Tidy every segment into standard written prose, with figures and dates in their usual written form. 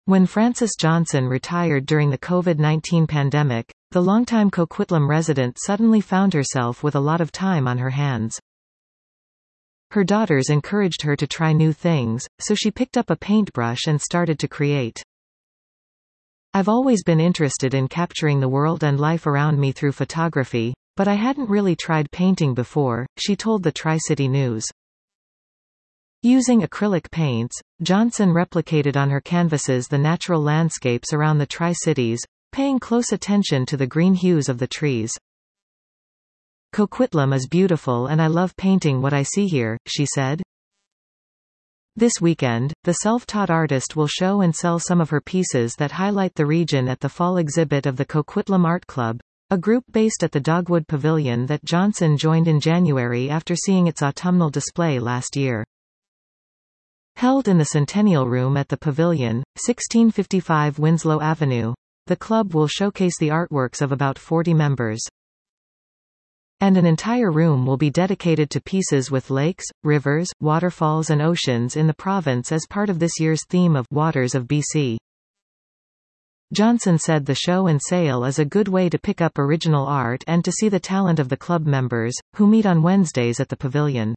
When Frances Johnson retired during the COVID-19 pandemic, the longtime Coquitlam resident suddenly found herself with a lot of time on her hands. Her daughters encouraged her to try new things, so she picked up a paintbrush and started to create. "I've always been interested in capturing the world and life around me through photography, but I hadn't really tried painting before," she told the Tri-City News. Using acrylic paints, Johnson replicated on her canvases the natural landscapes around the Tri-Cities, paying close attention to the green hues of the trees. "Coquitlam is beautiful and I love painting what I see here," she said. This weekend, the self-taught artist will show and sell some of her pieces that highlight the region at the fall exhibit of the Coquitlam Art Club, a group based at the Dogwood Pavilion that Johnson joined in January after seeing its autumnal display last year. Held in the Centennial Room at the Pavilion, 1655 Winslow Avenue, the club will showcase the artworks of about 40 members. And an entire room will be dedicated to pieces with lakes, rivers, waterfalls and oceans in the province as part of this year's theme of Waters of BC. Johnson said the show and sale is a good way to pick up original art and to see the talent of the club members, who meet on Wednesdays at the Pavilion.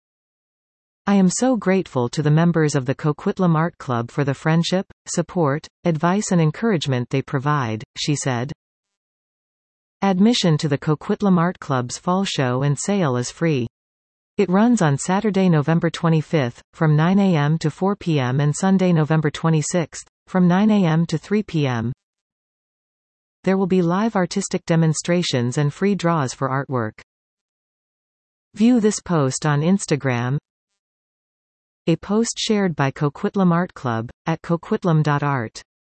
"I am so grateful to the members of the Coquitlam Art Club for the friendship, support, advice and encouragement they provide," she said. Admission to the Coquitlam Art Club's fall show and sale is free. It runs on Saturday, November 25, from 9 a.m. to 4 p.m. and Sunday, November 26, from 9 a.m. to 3 p.m. There will be live artistic demonstrations and free draws for artwork. View this post on Instagram. A post shared by Coquitlam Art Club, at coquitlam.art.